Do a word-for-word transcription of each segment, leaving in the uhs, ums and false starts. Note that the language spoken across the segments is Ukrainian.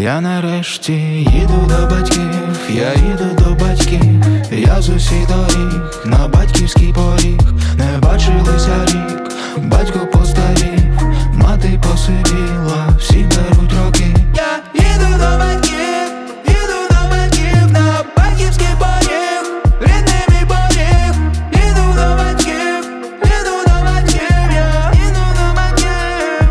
Я нарешті їду до батьків, я їду до батьків, я з усіх доріг на батьківський поріг. Не бачилися рік, батько постарів, мати посивіла, всі беруть роки. Я їду до батьків, їду до батьків, на батьківський поріг, рідний мій поріг. Їду до батьків, їду до батьків, я їду до батьків.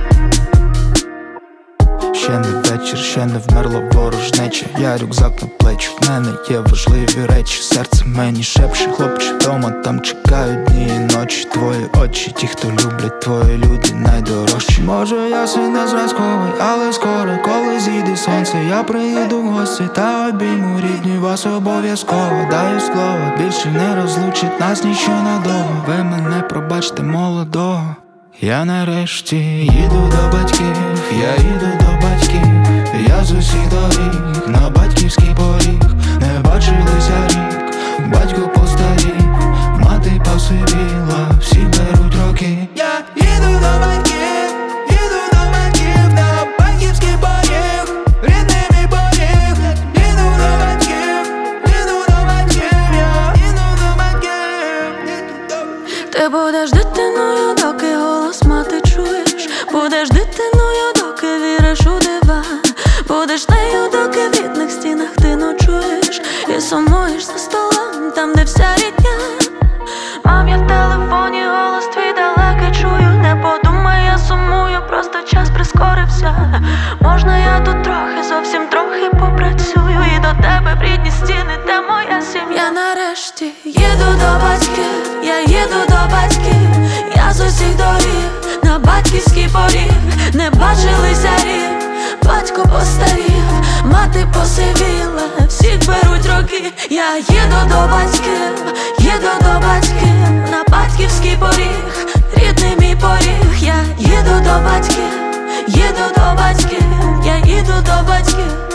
Ще не вечір, ще не вмерла ворожнеча. Я рюкзак на плечі, в мене є важливі речі. Серце мені шепче, хлопче, дома там чекають дні і ночі. Твої очі, ті, хто люблять, твої люди найдорожчі. Може я сильно зразковий, але скоро, коли зійде сонце, я приїду в гості та обійму рідні вас обов'язково. Даю слово, більше не розлучить нас ніщо надовго. Ви мене пробачте молодого. Я нарешті їду до батьків, я їду до батьків, я з усіх доріг на батьківський поріг. Не бачилися рік, батько постарів, мати посивіла, всі беруть роки. Я їду до батьків, їду до батьків, на батьківський поріг, рідний мій поріг. Їду до батьків, їду до батьків, я їду до батьків. Ти будеш дитиною, доки голос мати чуєш. Будеш дитиною, доки віриш у дива. Будеш нею, доки в рідних стінах ти ночуєш і сумуєш за столом, там, де вся рідня. Мам, я в телефоні голос твій далекий чую. Не подумай, я сумую, просто час прискорився. Можна я тут трохи, зовсім трохи попрацюю, і до тебе в рідні стіни, де моя сім'я. Я нарешті їду до батьків, я їду до батьків, я з усіх доріг на батьківський поріг. Не бачилися рік, батько постарів, мати посивіла, всіх беруть роки. Я їду до батьків, їду до батьків, на батьківський поріг, рідний мій поріг. Я їду до батьків, їду до батьків, я їду до батьків.